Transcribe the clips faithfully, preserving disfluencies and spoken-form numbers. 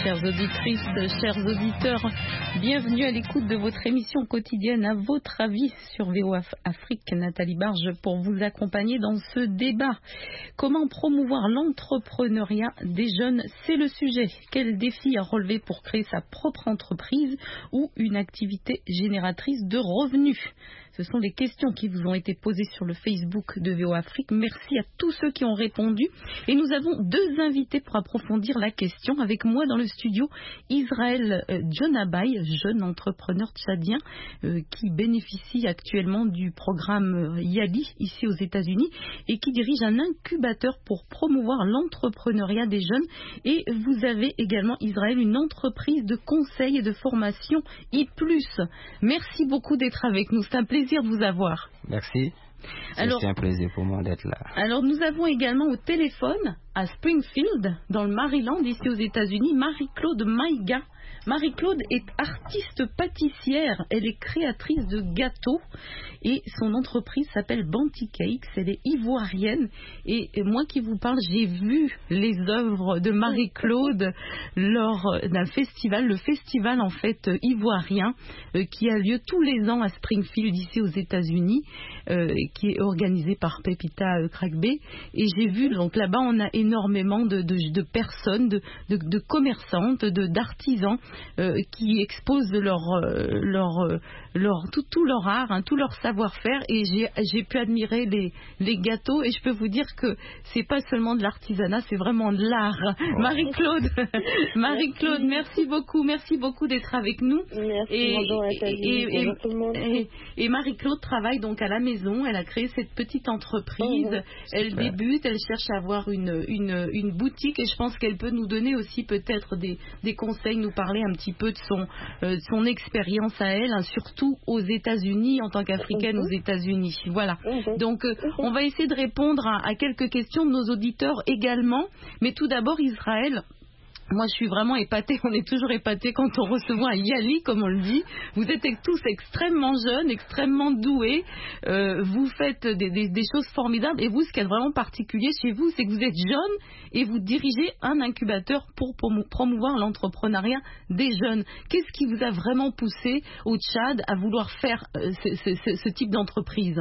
chères auditrices, chers auditeurs, bienvenue à l'écoute de votre émission quotidienne À votre avis sur V O A Afrique. Nathalie Barge pour vous accompagner dans ce débat. Comment promouvoir l'entrepreneuriat des jeunes? C'est le sujet. Quel défi à relever pour créer sa propre entreprise ou une activité génératrice de revenus? Ce sont les questions qui vous ont été posées sur le Facebook de V O A Afrique. Merci à tous ceux qui ont répondu. Et nous avons deux invités pour approfondir la question. Avec moi dans le studio, Israël euh, Djonabaye, jeune entrepreneur tchadien euh, qui bénéficie actuellement du programme euh, Yali ici aux États-Unis et qui dirige un incubateur pour promouvoir l'entrepreneuriat des jeunes. Et vous avez également, Israël, une entreprise de conseil et de formation I plus. Merci beaucoup d'être avec nous. C'est un plaisir de vous avoir. Merci. C'est un plaisir pour moi d'être là. Alors nous avons également au téléphone à Springfield, dans le Maryland, ici aux États-Unis, Marie-Claude Maïga. Marie-Claude est artiste pâtissière, elle est créatrice de gâteaux et son entreprise s'appelle Banty Cakes, elle est ivoirienne et moi qui vous parle, j'ai vu les œuvres de Marie-Claude lors d'un festival, le festival en fait ivoirien euh, qui a lieu tous les ans à Springfield ici aux États-Unis, euh, qui est organisé par Pepita euh, Crackbay et j'ai vu donc là-bas on a énormément de, de, de personnes, de, de, de commerçantes, de, d'artisans Euh, qui exposent leur, euh, leur, euh, leur, tout, tout leur art, hein, tout leur savoir-faire et j'ai, j'ai pu admirer les, les gâteaux et je peux vous dire que c'est pas seulement de l'artisanat, c'est vraiment de l'art. Oh. Marie-Claude, Marie-Claude, merci. merci beaucoup, merci beaucoup d'être avec nous. Merci, et, bonjour et, et, bonjour tout le monde. Et, et Marie-Claude travaille donc à la maison, elle a créé cette petite entreprise, oh, elle super. débute, elle cherche à avoir une, une, une boutique et je pense qu'elle peut nous donner aussi peut-être des, des conseils, nous parler un petit peu de son, euh, son expérience à elle, hein, surtout aux États-Unis, en tant qu'Africaine aux États-Unis. Voilà. Donc, euh, on va essayer de répondre à, à quelques questions de nos auditeurs également. Mais tout d'abord, Israël. Moi, je suis vraiment épatée. On est toujours épatée quand on reçoit un Yali, comme on le dit. Vous êtes tous extrêmement jeunes, extrêmement doués. Euh, vous faites des, des, des choses formidables. Et vous, ce qui est vraiment particulier chez vous, c'est que vous êtes jeune et vous dirigez un incubateur pour promouvoir l'entrepreneuriat des jeunes. Qu'est-ce qui vous a vraiment poussé au Tchad à vouloir faire euh, ce, ce, ce, ce type d'entreprise?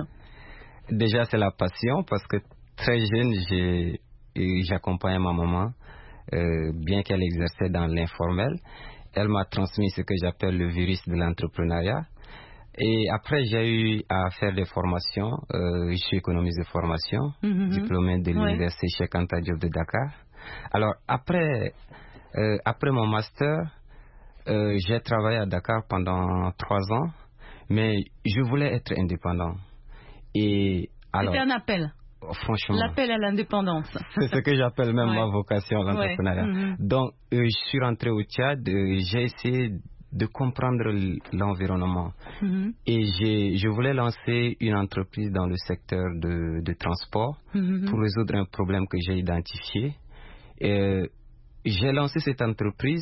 Déjà, c'est la passion parce que très jeune, j'ai, j'accompagnais ma maman. Euh, bien qu'elle exerçait dans l'informel, elle m'a transmis ce que j'appelle le virus de l'entrepreneuriat. Et après, j'ai eu à faire des formations. Euh, je suis économiste de formation, mm-hmm. diplômé de l'université ouais. Cheikh Anta Diop de Dakar. Alors, après, euh, après mon master, euh, j'ai travaillé à Dakar pendant trois ans, mais je voulais être indépendant. Et alors, c'était un appel. Franchement, l'appel à l'indépendance. C'est ce que j'appelle même ouais. ma vocation, l'entrepreneuriat. Ouais. Mm-hmm. Donc, euh, je suis rentré au Tchad, euh, j'ai essayé de comprendre l'environnement. Mm-hmm. Et j'ai, je voulais lancer une entreprise dans le secteur de, de transport mm-hmm. pour résoudre un problème que j'ai identifié. Et j'ai lancé cette entreprise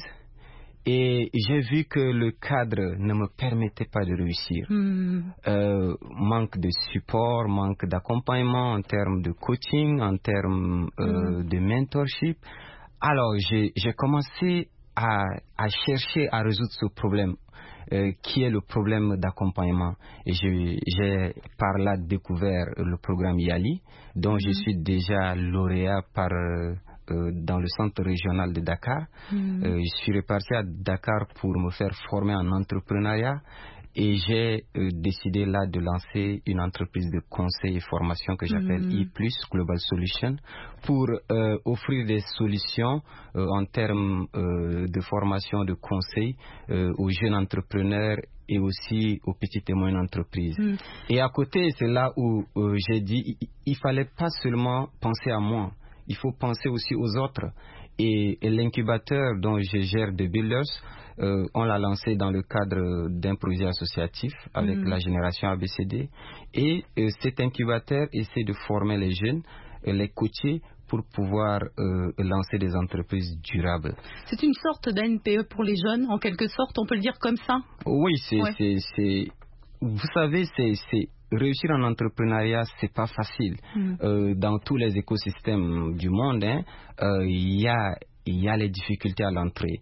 et j'ai vu que le cadre ne me permettait pas de réussir. Mmh. Euh, manque de support, manque d'accompagnement en termes de coaching, en termes euh, mmh. de mentorship. Alors, j'ai, j'ai commencé à, à chercher à résoudre ce problème, euh, qui est le problème d'accompagnement. Et je, j'ai par là découvert le programme Yali, dont mmh. je suis déjà lauréat par... Euh, Euh, dans le centre régional de Dakar. Mmh. Euh, je suis reparti à Dakar pour me faire former en entrepreneuriat et j'ai euh, décidé là de lancer une entreprise de conseil et formation que j'appelle mmh. I plus, Global Solution, pour euh, offrir des solutions euh, en termes euh, de formation, de conseil euh, aux jeunes entrepreneurs et aussi aux petites et moyennes entreprises. Mmh. Et à côté, c'est là où euh, j'ai dit il, il fallait pas seulement penser à moi. Il faut penser aussi aux autres. Et, et l'incubateur dont je gère de Builders, euh, on l'a lancé dans le cadre d'un projet associatif avec mmh. la génération A B C D. Et euh, cet incubateur essaie de former les jeunes, euh, les coacher pour pouvoir euh, lancer des entreprises durables. C'est une sorte d'A N P E pour les jeunes, en quelque sorte, on peut le dire comme ça? Oui, c'est... Ouais. c'est, c'est vous savez, c'est... c'est réussir en entrepreneuriat, c'est pas facile. Mm. Euh, dans tous les écosystèmes du monde, hein, euh, il y a, il y a les difficultés à l'entrée.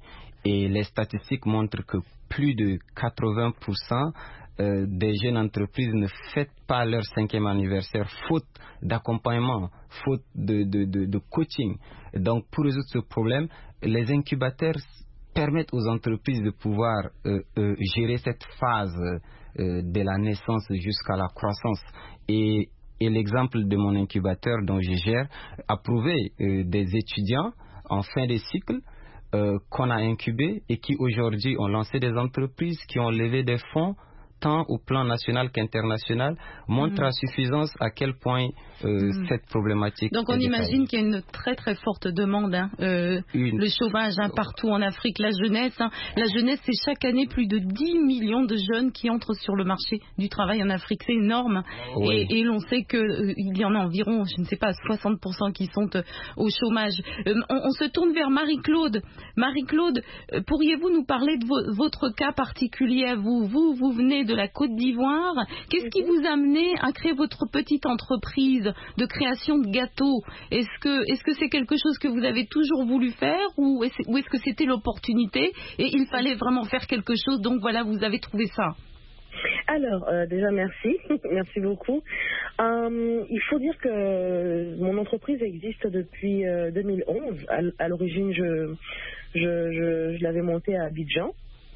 Et les statistiques montrent que plus de quatre-vingts pour cent euh, des jeunes entreprises ne fêtent pas leur cinquième anniversaire faute d'accompagnement, faute de, de, de, de coaching. Donc pour résoudre ce problème, les incubateurs permettent aux entreprises de pouvoir euh, euh, gérer cette phase euh, de la naissance jusqu'à la croissance. Et, et l'exemple de mon incubateur dont je gère a prouvé euh, des étudiants en fin de cycle euh, qu'on a incubés et qui aujourd'hui ont lancé des entreprises, qui ont levé des fonds tant au plan national qu'international, montre mmh. à suffisance à quel point euh, mmh. cette problématique. Donc on imagine qu'il y a une très très forte demande, hein, euh, une... le chômage hein, partout en Afrique, la jeunesse. Hein. La jeunesse, c'est chaque année plus de dix millions de jeunes qui entrent sur le marché du travail en Afrique, c'est énorme. Oui. Et, et l'on sait qu'il euh, y en a environ, je ne sais pas, soixante pour cent qui sont euh, au chômage. Euh, on, on se tourne vers Marie-Claude. Marie-Claude, euh, pourriez-vous nous parler de vo- votre cas particulier à vous ? Vous, vous venez de de la Côte d'Ivoire. Qu'est-ce qui vous a amené à créer votre petite entreprise de création de gâteaux ? Est-ce que, est-ce que c'est quelque chose que vous avez toujours voulu faire ou est-ce, ou est-ce que c'était l'opportunité et il fallait vraiment faire quelque chose, donc voilà, vous avez trouvé ça ? Alors, euh, déjà merci, merci beaucoup. Euh, il faut dire que mon entreprise existe depuis euh, deux mille onze. À, à l'origine, je, je, je, je l'avais montée à Abidjan.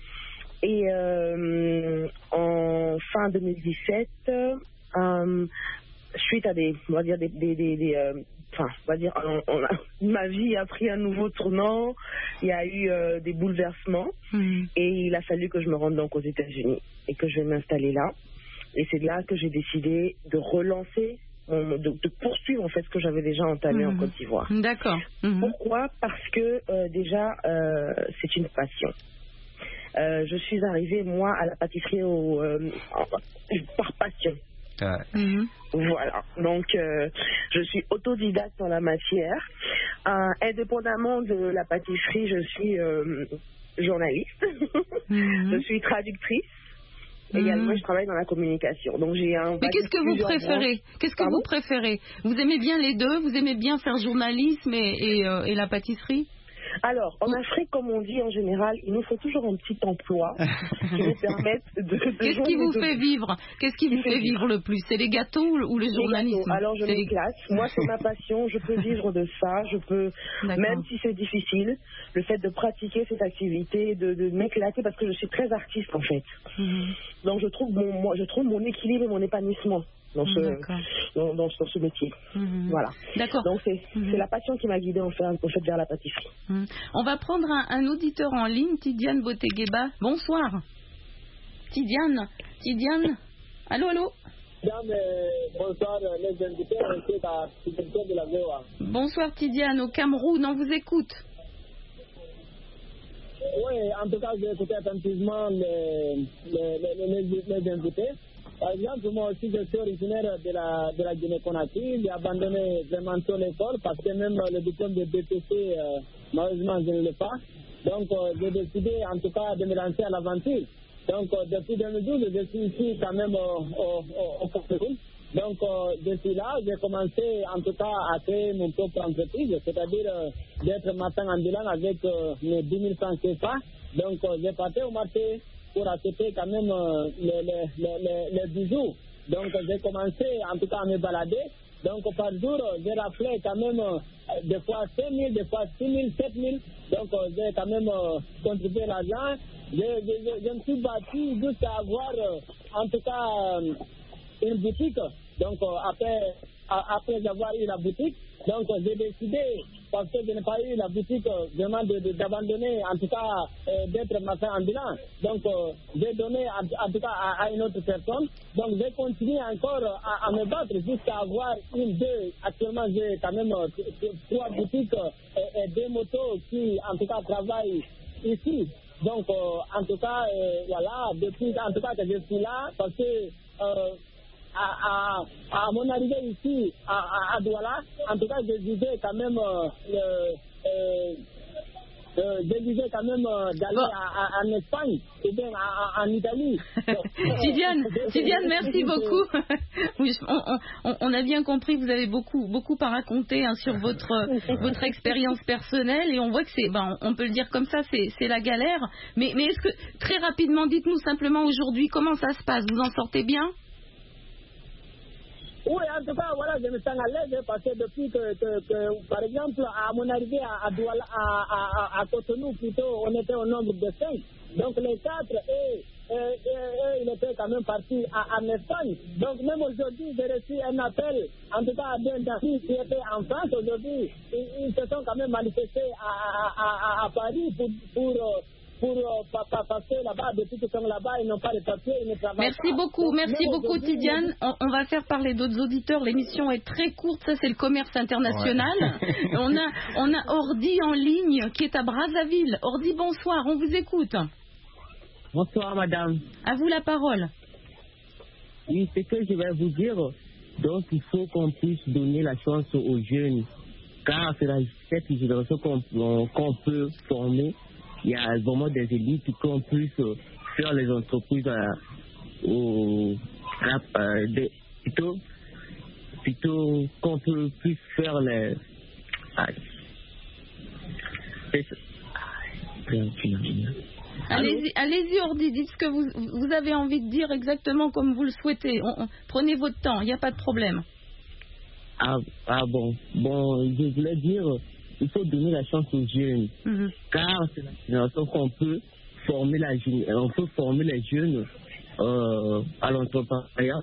Et euh, en fin deux mille dix-sept, euh, suite à des, on va dire des, des, des, des euh, enfin, on va dire, on, on a, ma vie a pris un nouveau tournant. Il y a eu euh, des bouleversements mmh. et il a fallu que je me rende donc aux États-Unis et que je vais m'installer là. Et c'est là que j'ai décidé de relancer, de, de poursuivre en fait ce que j'avais déjà entamé mmh. en Côte d'Ivoire. D'accord. Mmh. Pourquoi ? Parce que euh, déjà, euh, c'est une passion. Euh, je suis arrivée, moi, à la pâtisserie au, euh, par passion. Ah. Mm-hmm. Voilà. Donc, euh, je suis autodidacte en la matière. Euh, indépendamment de la pâtisserie, je suis euh, journaliste. Mm-hmm. Je suis traductrice. Mm-hmm. Également, je travaille dans la communication. Donc, j'ai un. Mais qu'est-ce que vous préférez branches. Qu'est-ce que Pardon? vous préférez Vous aimez bien les deux Vous aimez bien faire journalisme et, et, euh, et la pâtisserie ? Alors, en Afrique, comme on dit en général, il nous faut toujours un petit emploi qui nous permette de... de Qu'est-ce qui vous de... fait vivre Qu'est-ce qui, qui vous fait vivre, vivre le plus ? C'est les gâteaux ou le journalisme ? Alors, je m'éclate. Les... Moi, c'est ma passion. Je peux vivre de ça. Je peux, D'accord. Même si c'est difficile, le fait de pratiquer cette activité, de, de m'éclater, parce que je suis très artiste, en fait. Mm-hmm. Donc, je trouve, mon, moi, je trouve mon équilibre et mon épanouissement dans ce, dans, dans, dans ce métier. Mmh. Voilà. D'accord. Donc c'est, mmh. c'est la passion qui m'a guidée en fait, en fait vers la pâtisserie. Mmh. On va prendre un, un auditeur en ligne, Tidiane Botegueba. Bonsoir. Tidiane. Tidiane. Allô, allô. Bonsoir, les invités, de la V O A. Bonsoir Tidiane, au Cameroun, on vous écoute. Oui, en tout cas, j'ai écouté attentivement les, les, les, les, les invités. Par exemple, moi aussi, je suis originaire de la, de la Guinée-Conakry. J'ai abandonné vraiment toute l'école parce que même le diplôme de B P C, euh, malheureusement, je ne l'ai pas. Donc, euh, j'ai décidé, en tout cas, de me lancer à l'aventure. Donc, euh, depuis deux mille douze, je suis ici quand même euh, au, au, au Cameroun. Donc, euh, depuis là, j'ai commencé, en tout cas, à créer mon propre entreprise, c'est-à-dire euh, d'être matin ambulant avec euh, mes dix mille francs C F A. Donc, euh, j'ai parti au marché pour acheter quand même euh, les, les, les, les bijoux. Donc, j'ai commencé en tout cas à me balader. Donc, par jour, j'ai rappelé quand même euh, des fois cinq mille, des fois six mille, sept mille. Donc, euh, j'ai quand même euh, contribué l'argent. Je, je, je me suis battu jusqu'à avoir, euh, en tout cas, euh, une boutique. Donc, euh, après, après avoir eu la boutique, donc euh, j'ai décidé, parce que je n'ai pas eu la boutique, euh, vraiment de, de, d'abandonner, en tout cas, euh, d'être matin ambulant. Donc, euh, j'ai donné, en, en tout cas, à, à une autre personne. Donc, j'ai continué encore à, à me battre jusqu'à avoir une, deux. Actuellement, j'ai quand même euh, trois boutiques euh, et, et deux motos qui, en tout cas, travaillent ici. Donc, euh, en tout cas, euh, voilà, depuis, en tout cas, que je suis là, parce que... Euh, À, à, à mon arrivée ici, à, à, à Douala, en tout cas, je disais quand même euh, le, euh, euh, je disais quand même euh, d'aller bon. en Espagne et bien en, en Italie. Tidiane, Tidiane, merci beaucoup. Oui, on, on, on a bien compris, vous avez beaucoup, beaucoup à raconter hein, sur votre, votre expérience personnelle et on voit que c'est, ben, on peut le dire comme ça, c'est, c'est la galère. Mais, mais est-ce que, très rapidement, dites-nous simplement aujourd'hui, comment ça se passe? Vous en sortez bien? Oui, en tout cas, voilà, je me sens à l'aise parce que depuis que, que, que par exemple, à mon arrivée à, à, Douala, à, à, à Cotonou, plutôt, on était au nombre de cinq. Donc les quatre, et, et, et, et ils étaient quand même partis à, en Espagne. Donc même aujourd'hui, j'ai reçu un appel, en tout cas à deux amis qui étaient en France. Aujourd'hui, ils, ils se sont quand même manifestés à, à, à, à Paris pour... pour pour euh, passer là-bas, depuis qu'ils sont là-bas, ils n'ont pas de papier, ils ne travaillent merci pas. beaucoup, Donc, merci beaucoup Tidiane. On, on va faire parler d'autres auditeurs. L'émission est très courte, ça c'est le commerce international. Ouais. on, a, on a Ordi en ligne qui est à Brazzaville. Ordi, bonsoir, on vous écoute. Bonsoir madame. À vous la parole. Oui, ce que je vais vous dire, donc il faut qu'on puisse donner la chance aux jeunes, car c'est la, cette génération qu'on, qu'on peut former. Il y a vraiment des élites qui ont pu faire les entreprises euh, au, euh, de, plutôt, plutôt qu'on peut plus faire les... Ah, allez-y, allez-y Ordi, dites ce que vous, vous avez envie de dire exactement comme vous le souhaitez. On, on, prenez votre temps, il n'y a pas de problème. Ah, ah bon, bon, je voulais dire... Il faut donner la chance aux jeunes, mm-hmm. car c'est la génération qu'on peut former la on peut former les jeunes euh, à l'entrepreneuriat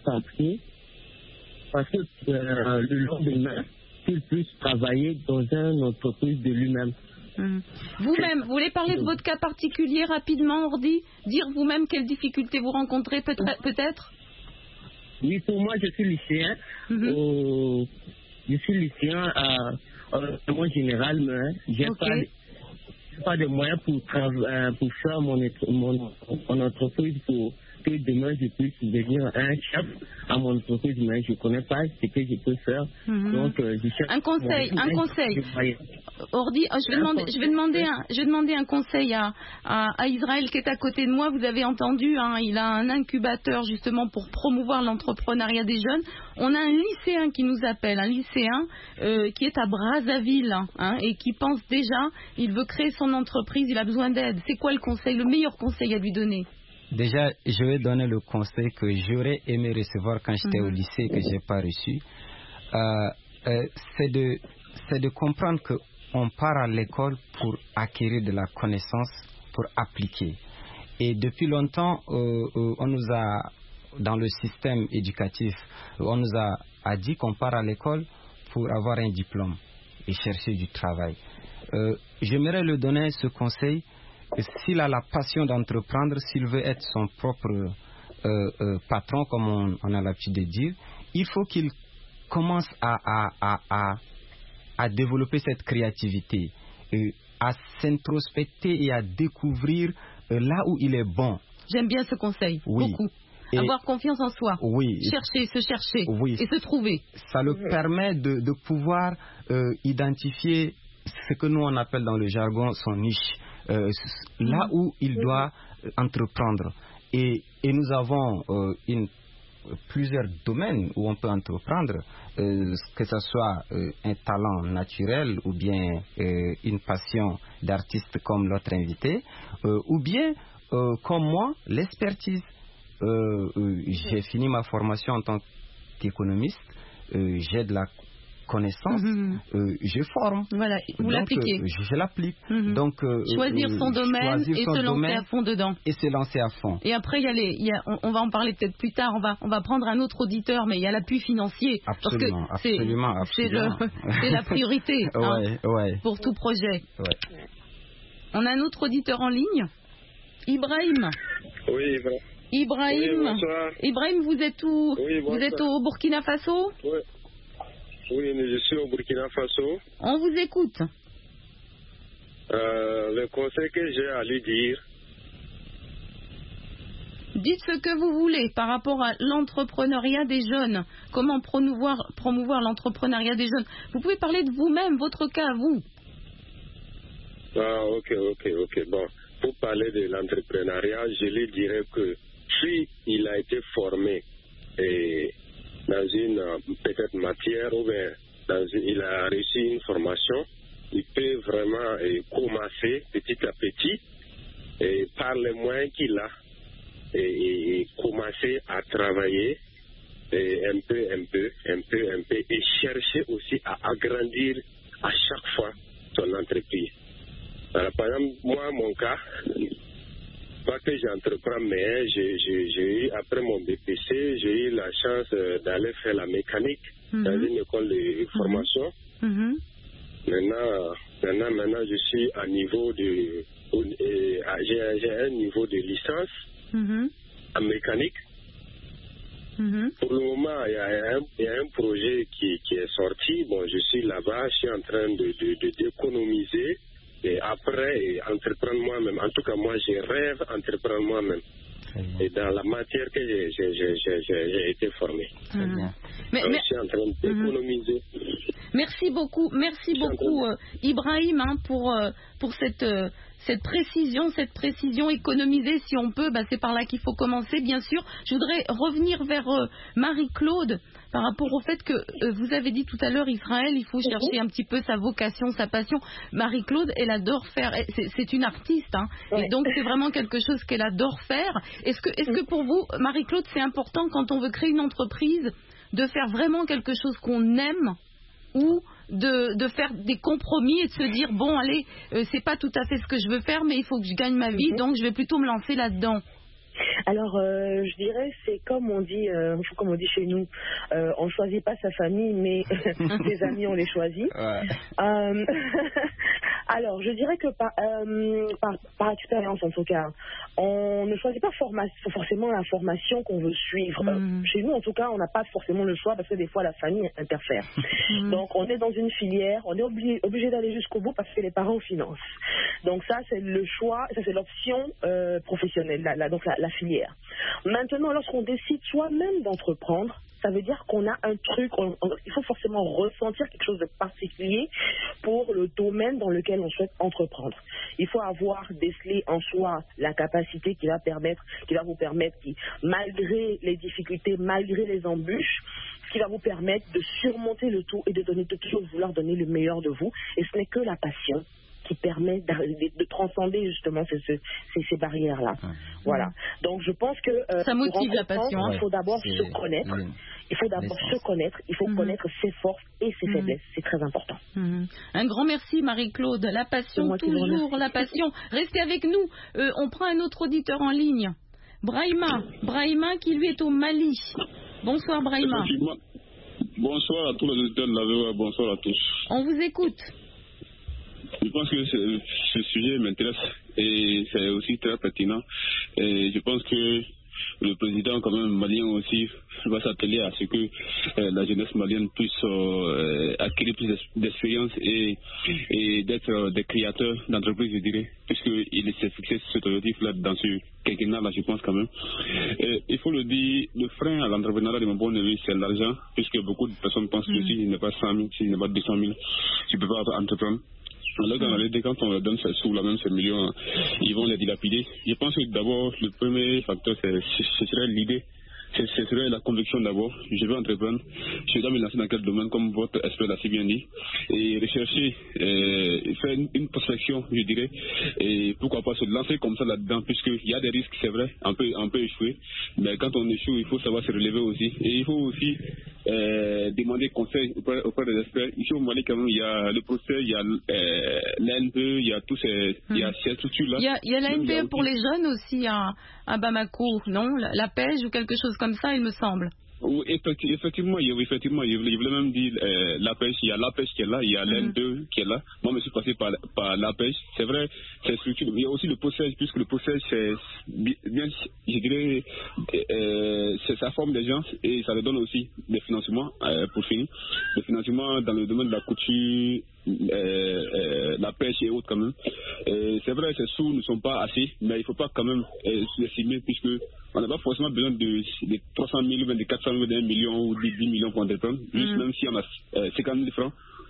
parce que euh, le lendemain, qu'ils puissent travailler dans une entreprise de lui-même. Mm-hmm. Vous-même, vous voulez parler de votre cas particulier rapidement, Ordi? Dire vous-même quelles difficultés vous rencontrez peut-être, peut-être? Oui, pour moi, je suis lycéen. Mm-hmm. Au, je suis lycéen à en général, mais j'ai okay. pas, pas de moyens pour, euh, pour faire mon, mon, mon entreprise pour que demain je puisse devenir un chef à mon entreprise, mais je ne connais pas ce que je peux faire. Mm-hmm. Donc, euh, je cherche un conseil, un conseil. Ordi, oh, je, vais demander, je, vais demander un, je vais demander un conseil à, à, à Israël qui est à côté de moi. Vous avez entendu, hein, il a un incubateur justement pour promouvoir l'entrepreneuriat des jeunes. On a un lycéen qui nous appelle, un lycéen euh, qui est à Brazzaville hein, et qui pense déjà, il veut créer son entreprise, il a besoin d'aide. C'est quoi le conseil, le meilleur conseil à lui donner? Déjà, je vais donner le conseil que j'aurais aimé recevoir quand j'étais mmh. au lycée, que je n'ai pas reçu. Euh, euh, c'est, de, c'est de comprendre qu'on part à l'école pour acquérir de la connaissance, pour appliquer. Et depuis longtemps, euh, euh, on nous a, dans le système éducatif, on nous a, a dit qu'on part à l'école pour avoir un diplôme et chercher du travail. Euh, j'aimerais lui donner ce conseil. S'il a la passion d'entreprendre, s'il veut être son propre euh, euh, patron, comme on, on a l'habitude de dire, il faut qu'il commence à, à, à, à, à développer cette créativité, euh, à s'introspecter et à découvrir euh, là où il est bon. J'aime bien ce conseil, oui. beaucoup. Et avoir confiance en soi, oui. chercher, se chercher oui. et se trouver. Ça le permet de, de pouvoir euh, identifier ce que nous on appelle dans le jargon son niche. Euh, là où il doit entreprendre. Et, et nous avons euh, une, plusieurs domaines où on peut entreprendre, euh, que ce soit euh, un talent naturel ou bien euh, une passion d'artiste comme l'autre invité, euh, ou bien, euh, comme moi, l'expertise. Euh, euh, j'ai fini ma formation en tant qu'économiste, euh, j'ai de la connaissance, mm-hmm. euh, je forme. Voilà, vous donc, l'appliquez. Euh, je, je l'applique. Mm-hmm. Donc, euh, choisir son domaine et se lancer à fond dedans. Et se lancer à fond. Et après, il y a les, il y a, on, on va en parler peut-être plus tard. On va, on va prendre un autre auditeur, mais il y a l'appui financier. Absolument, parce que c'est, absolument, absolument. C'est, le, c'est la priorité hein, ouais, ouais. pour tout projet. Ouais. On a un autre auditeur en ligne, Ibrahim. Oui, Ibrahim. Ibrahim. Oui, Ibrahim, vous êtes où? Oui, vous êtes au Burkina Faso? Oui. Oui, je suis au Burkina Faso. On vous écoute. Euh, le conseil que j'ai à lui dire. Dites ce que vous voulez par rapport à l'entrepreneuriat des jeunes. Comment promouvoir, promouvoir l'entrepreneuriat des jeunes. Vous pouvez parler de vous-même, votre cas à vous. Ah, ok, ok, ok. Bon, pour parler de l'entrepreneuriat, je lui dirais que si il a été formé et dans une peut-être matière ou bien dans une, il a reçu une formation, il peut vraiment et, commencer petit à petit et par les moyens qu'il a et, et, et commencer à travailler et un peu, un peu, un peu, un peu et chercher aussi à agrandir à chaque fois son entreprise. Alors, par exemple, moi, mon cas, pas que j'entreprends, mais j'ai, j'ai, j'ai eu, après mon B P C, j'ai eu la chance d'aller faire la mécanique mm-hmm. dans une école de formation. Mm-hmm. Maintenant, maintenant, maintenant, je suis à niveau de, j'ai, j'ai un niveau de licence mm-hmm. en mécanique. Mm-hmm. Pour le moment, il y a un, il y a un projet qui, qui est sorti. Bon, je suis là-bas, je suis en train de, de, de, d'économiser. Et après, et entreprendre moi-même. En tout cas, moi, je rêve d'entreprendre moi-même. Et dans la matière que j'ai, j'ai, j'ai, j'ai, j'ai été formé. Mmh. Mais, Alors, mais... Je suis en train d'économiser. Mmh. Merci beaucoup, merci beaucoup, euh, Ibrahim, hein, pour, euh, pour cette, euh, cette précision, cette précision économisée, si on peut. Bah, c'est par là qu'il faut commencer, bien sûr. Je voudrais revenir vers euh, Marie-Claude par rapport au fait que euh, vous avez dit tout à l'heure, Israël, il faut chercher un petit peu sa vocation, sa passion. Marie-Claude, elle adore faire, c'est, c'est une artiste, hein, ouais. Et donc c'est vraiment quelque chose qu'elle adore faire. Est-ce que, est-ce que pour vous, Marie-Claude, c'est important quand on veut créer une entreprise de faire vraiment quelque chose qu'on aime ou de, de faire des compromis et de se dire, bon, allez, euh, c'est pas tout à fait ce que je veux faire, mais il faut que je gagne ma vie, mm-hmm. donc je vais plutôt me lancer là-dedans. Alors, euh, je dirais, c'est comme on dit, euh, comme on dit chez nous, euh, on ne choisit pas sa famille, mais ses amis, on les choisit. Ouais. Euh, alors, je dirais que par, euh, par, par expérience, en tout cas, on ne choisit pas forma- forcément la formation qu'on veut suivre. Mm. Euh, chez nous, en tout cas, on n'a pas forcément le choix parce que des fois, la famille interfère. Mm. Donc, on est dans une filière, on est obligé, obligé d'aller jusqu'au bout parce que les parents financent. Donc, ça, c'est le choix, ça, c'est l'option euh, professionnelle, la, la, donc la, la filière. Maintenant, lorsqu'on décide soi-même d'entreprendre, ça veut dire qu'on a un truc, on, on, il faut forcément ressentir quelque chose de particulier pour le domaine dans lequel on souhaite entreprendre. Il faut avoir décelé en soi la capacité qui va permettre, qui va vous permettre, qui, malgré les difficultés, malgré les embûches, qui va vous permettre de surmonter le tout et de donner, de toujours vouloir donner le meilleur de vous. Et ce n'est que la passion qui permet de, de transcender justement ces, ces, ces barrières-là. Mmh. Voilà. Donc je pense que euh, ça motive la passion. Il faut d'abord c'est... se connaître. Mmh. Il faut d'abord se connaître. Il faut mmh. connaître ses forces et ses mmh. faiblesses. C'est très important. Mmh. Un grand merci, Marie-Claude. La passion, toujours la passion. Restez avec nous. Euh, on prend un autre auditeur en ligne. Brahima. Brahima qui lui est au Mali. Bonsoir, Brahima. Bonsoir à tous les auditeurs de la V O A. Bonsoir à tous. On vous écoute. Je pense que ce, ce sujet m'intéresse et c'est aussi très pertinent. Et je pense que le président, quand même, malien aussi, va s'atteler à ce que euh, la jeunesse malienne puisse euh, acquérir plus d'expérience et, et d'être euh, des créateurs d'entreprises, je dirais, puisqu'il s'est fixé cet objectif-là dans ce quinquennat-là, je pense quand même. Et, il faut le dire, le frein à l'entrepreneuriat de mon point de vue, c'est l'argent, puisque beaucoup de personnes pensent mmh. que s'il n'est pas cent mille, s'il n'est pas deux cent mille, tu ne peux pas entreprendre. Alors dans la réalité, quand on leur donne ces sous, là même ces millions, ils vont les dilapider. Je pense que d'abord, le premier facteur, c'est, ce serait l'idée. Ce serait la conviction d'abord. Je veux entreprendre. Je dois me lancer dans quel domaine, comme votre expert l'a si bien dit. Et rechercher, euh, faire une, une prospection, je dirais. Et pourquoi pas se lancer comme ça là-dedans, puisqu'il y a des risques, c'est vrai. On peut, on peut échouer. Mais quand on échoue, il faut savoir se relever aussi. Et il faut aussi euh, demander conseil auprès, auprès des experts. Ici au Mali, quand même, il y a le procès, il y a euh, l'A N P E, il y a tous ces, il y a ces structures-là. Il y a, il y a l'A N P E pour les jeunes aussi à, à Bamako, non? La, la pêche ou quelque chose comme ça, il me semble. Oui, effectivement, effectivement, je voulais, je voulais même dire euh, la pêche, il y a la pêche qui est là, il y a l'A N P E mmh. qui est là. Moi, je me suis passé par, par la pêche. C'est vrai, c'est structure. Il y a aussi le possège, puisque le possège, c'est bien, je dirais, euh, c'est sa forme des gens et ça leur donne aussi des financements, euh, pour finir. Des financements dans le domaine de la couture, euh, euh, la pêche et autres quand même. Euh, c'est vrai, ces sous ne sont pas assez, mais il ne faut pas quand même euh, s'estimer, puisque on n'a pas forcément besoin de, de trois cent mille, de quatre cent mille, d'un million ou de dix millions pour entreprendre. Juste mmh. même si on a euh, cinquante mille francs,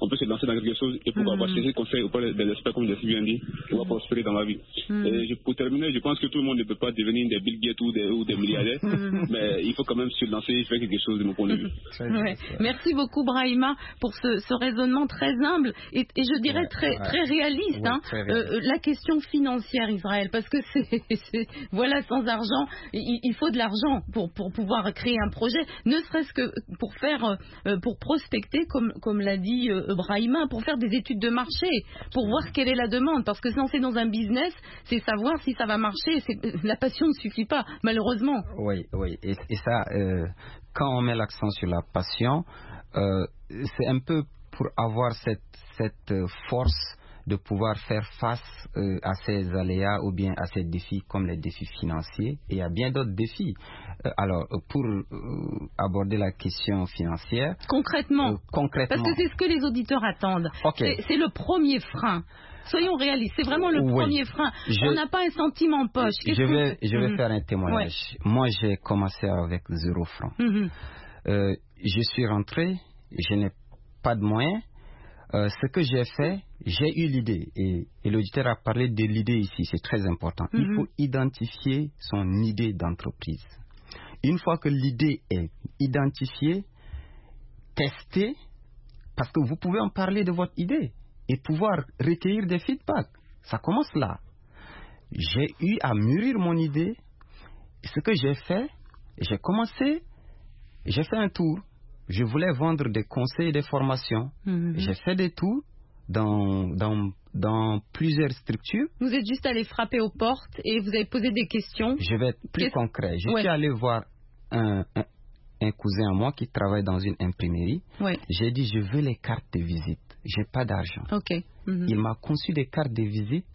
on peut se lancer dans quelque chose et pourquoi pas chercher conseil auprès des experts, comme j'ai si bien dit, qui va prospérer dans la vie. Mm. Et je, pour terminer, je pense que tout le monde ne peut pas devenir des Bill Gates ou des, ou des milliardaires, mm. mais il faut quand même se lancer et faire quelque chose de mon point de vue. Mm. Ouais. Merci beaucoup, Brahima, pour ce, ce raisonnement très humble et, et je dirais ouais, très, ouais. très réaliste. Ouais, hein, très réaliste. Euh, la question financière, Israël, parce que c'est, voilà, sans argent, il, il faut de l'argent pour, pour pouvoir créer un projet, ne serait-ce que pour faire, euh, pour prospecter, comme, comme l'a dit euh, Brahima, pour faire des études de marché, pour voir quelle est la demande, parce que si on est dans un business, c'est savoir si ça va marcher, c'est, la passion ne suffit pas, malheureusement. Oui, oui, et, et ça, euh, quand on met l'accent sur la passion, euh, c'est un peu pour avoir cette, cette force de pouvoir faire face euh, à ces aléas ou bien à ces défis comme les défis financiers, et il y a bien d'autres défis. Euh, alors, pour euh, aborder la question financière... Concrètement, euh, concrètement, parce que c'est ce que les auditeurs attendent. Okay. C'est, c'est le premier frein. Soyons réalistes, c'est vraiment le oui. premier frein. Je, On n'a pas un centime en poche. Qu'est-ce je vais, que... je vais mmh. faire un témoignage. Ouais. Moi, j'ai commencé avec zéro franc. Mmh. Euh, je suis rentré, je n'ai pas de moyens. Euh, ce que j'ai fait, j'ai eu l'idée, et, et l'auditeur a parlé de l'idée ici, c'est très important. Mm-hmm. Il faut identifier son idée d'entreprise. Une fois que l'idée est identifiée, tester, parce que vous pouvez en parler de votre idée et pouvoir recueillir des feedbacks. Ça commence là. J'ai eu à mûrir mon idée. Ce que j'ai fait, j'ai commencé, j'ai fait un tour. Je voulais vendre des conseils et des formations. Mmh. J'ai fait des tours dans, dans, dans plusieurs structures. Vous êtes juste allé frapper aux portes et vous avez posé des questions. Je vais être plus Qu'est-ce... concret. Je ouais. suis allé voir un, un, un cousin à moi qui travaille dans une imprimerie. Ouais. J'ai dit, je veux les cartes de visite. Je n'ai pas d'argent. Okay. Mmh. Il m'a conçu des cartes de visite.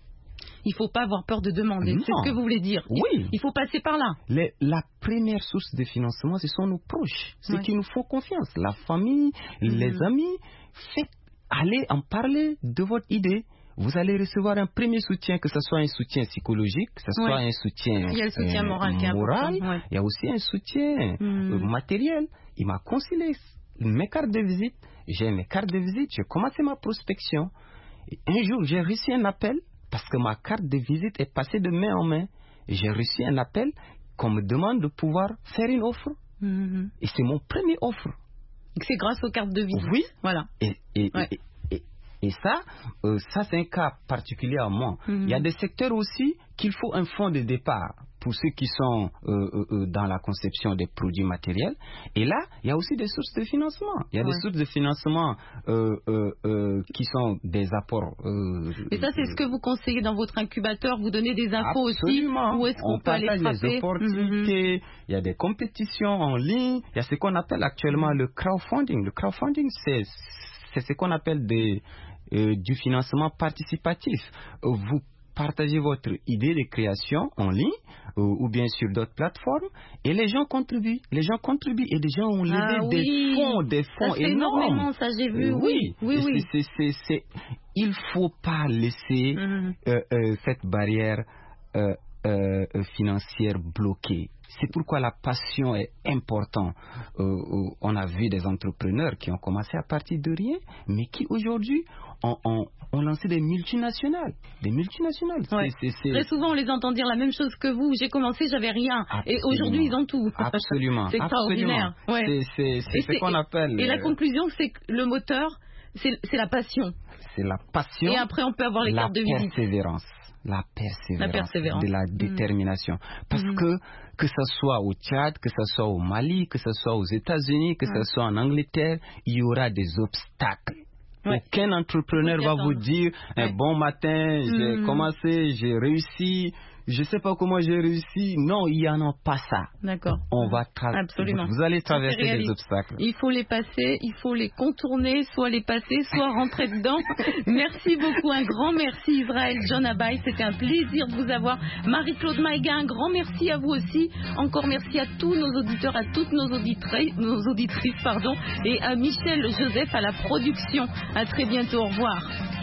Il ne faut pas avoir peur de demander, non. C'est ce que vous voulez dire. Oui. Il faut passer par là. Les, la première source de financement, ce sont nos proches, ceux ouais. qui nous font confiance, la famille, mmh. les amis. Faites, allez en parler de votre idée. Vous allez recevoir un premier soutien, que ce soit un soutien psychologique, que ce soit ouais. un soutien, il y a le soutien euh, moral, qui est moral ouais. il y a aussi un soutien mmh. euh, matériel. Il m'a conseillé mes cartes de visite. J'ai mes cartes de visite, j'ai commencé ma prospection. Et un jour, j'ai reçu un appel. Parce que ma carte de visite est passée de main en main. Et j'ai reçu un appel qu'on me demande de pouvoir faire une offre. Mm-hmm. Et c'est mon premier offre. C'est grâce aux cartes de visite. Oui. Voilà. Et, et, ouais. et, et, et ça, euh, ça c'est un cas particulier à moi. Mm-hmm. Il y a des secteurs aussi qu'il faut un fonds de départ pour ceux qui sont euh, euh, dans la conception des produits matériels. Et là, il y a aussi des sources de financement. Il y a ouais. des sources de financement euh, euh, euh, qui sont des apports. Euh, Et ça, c'est ce que vous conseillez dans votre incubateur. Vous donnez des infos absolument. Aussi. Où est-ce qu'on On peut aller frapper? Les opportunités. Mm-hmm. Il y a des compétitions en ligne. Il y a ce qu'on appelle actuellement le crowdfunding. Le crowdfunding, c'est, c'est ce qu'on appelle des, euh, du financement participatif. Vous partagez votre idée de création en ligne euh, ou bien sur d'autres plateformes et les gens contribuent. Les gens contribuent et des gens ont levé ah, des oui. fonds, des fonds ça fait énormes. Énormément, ça j'ai vu. Euh, oui, oui, oui. oui. C'est, c'est, c'est, il ne faut pas laisser mm-hmm. euh, euh, cette barrière euh, euh, financière bloquée. C'est pourquoi la passion est importante. Euh, euh, on a vu des entrepreneurs qui ont commencé à partir de rien, mais qui aujourd'hui ont, ont, ont lancé des multinationales. Des multinationales. Ouais. C'est, c'est, c'est... Très souvent, on les entend dire la même chose que vous. J'ai commencé, j'avais rien. Absolument. Et aujourd'hui, ils ont tout. Absolument. C'est extraordinaire. Ouais. C'est, c'est, c'est ce qu'on appelle... Et la conclusion, c'est que le moteur, c'est, c'est la passion. C'est la passion. Et après, on peut avoir les cartes de visite. La persévérance. La persévérance, la persévérance, de la détermination. Mmh. Parce mmh. que, que ce soit au Tchad, que ce soit au Mali, que ce soit aux États-Unis, que mmh. ce soit en Angleterre, il y aura des obstacles. Ouais. Aucun entrepreneur va vous dire un ouais. bon matin, j'ai mmh. commencé, j'ai réussi. Je ne sais pas comment j'ai réussi. Non, il n'y en a pas ça. D'accord. On va tra- Absolument. Vous allez traverser des obstacles. Il faut les passer, il faut les contourner, soit les passer, soit rentrer dedans. Merci beaucoup, un grand merci Israël John Abaye. C'était un plaisir de vous avoir. Marie-Claude Maïga, un grand merci à vous aussi. Encore merci à tous nos auditeurs, à toutes nos auditrices, nos auditrices pardon, et à Michel Joseph à la production. À très bientôt. Au revoir.